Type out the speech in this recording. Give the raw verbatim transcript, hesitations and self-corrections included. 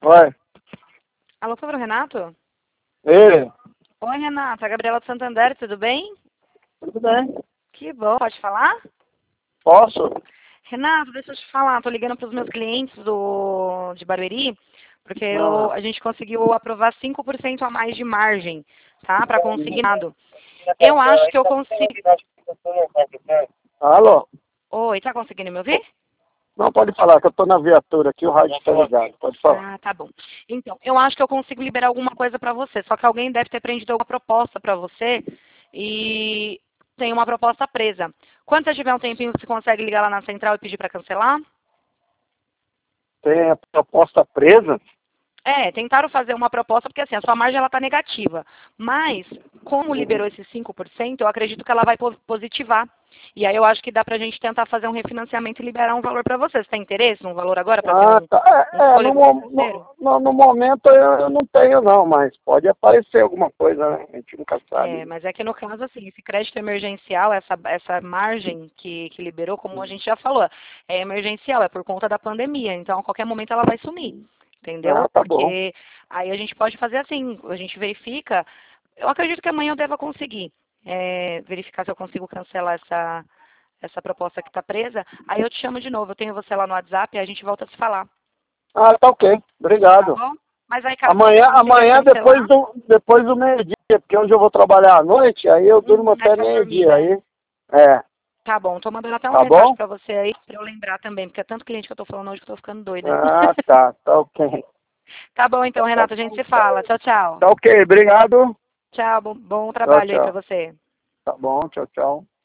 Oi. Alô, sobre o Renato? Ei. Oi, Renato. A Gabriela do Santander, tudo bem? Tudo bem? Que bom. Pode falar? Posso? Renato, deixa eu te falar. Tô ligando para os meus clientes do, de Barueri, porque eu, Ah. a gente conseguiu aprovar cinco por cento a mais de margem, tá? Para consignado. Eu acho que eu consigo... Alô? Oi, tá conseguindo me ouvir? Não, pode falar, que eu tô na viatura aqui, o rádio está ligado. Pode falar. Ah, tá bom. Então, eu acho que eu consigo liberar alguma coisa para você, só que alguém deve ter prendido alguma proposta para você e tem uma proposta presa. Quando você tiver um tempinho, você consegue ligar lá na central e pedir para cancelar? Tem a proposta presa? É, tentaram fazer uma proposta, porque assim, a sua margem ela está negativa. Mas, como liberou esses cinco por cento, eu acredito que ela vai po- positivar. E aí eu acho que dá pra gente tentar fazer um refinanciamento e liberar um valor para você. Você tem interesse num valor agora para ter Ah, um, tá. um É, é no, fôlego mo- financeiro? no, no momento eu, eu não tenho não, mas pode aparecer alguma coisa, né? A gente nunca É, sabe. mas é que no caso, assim, esse crédito emergencial, essa, essa margem que, que liberou, como a gente já falou, é emergencial, é por conta da pandemia. Então, a qualquer momento ela vai sumir, entendeu? Ah, tá bom. Porque aí a gente pode fazer assim, a gente verifica. Eu acredito que amanhã eu deva conseguir é, verificar se eu consigo cancelar essa, essa proposta que está presa. Aí eu te chamo de novo, eu tenho você lá no WhatsApp e a gente volta a se falar, Ah, tá ok. tá Obrigado. bom? Mas aí, caso você Amanhã, consiga amanhã depois cancelar, do, depois do meio-dia, porque hoje eu vou trabalhar à noite, aí eu durmo hum, até essa dormir, meio-dia, né? aí, é, Tá bom, tô mandando até um tá recado bom? pra você aí, pra eu lembrar também, porque é tanto cliente que eu tô falando hoje que eu tô ficando doida. Ah, tá, tá ok. Tá bom então, Renata, a gente se fala. Tchau, tchau. Tá ok, obrigado. Tchau, bom, bom Tchau, trabalho aí pra tchau. você. Tá bom, tchau, tchau.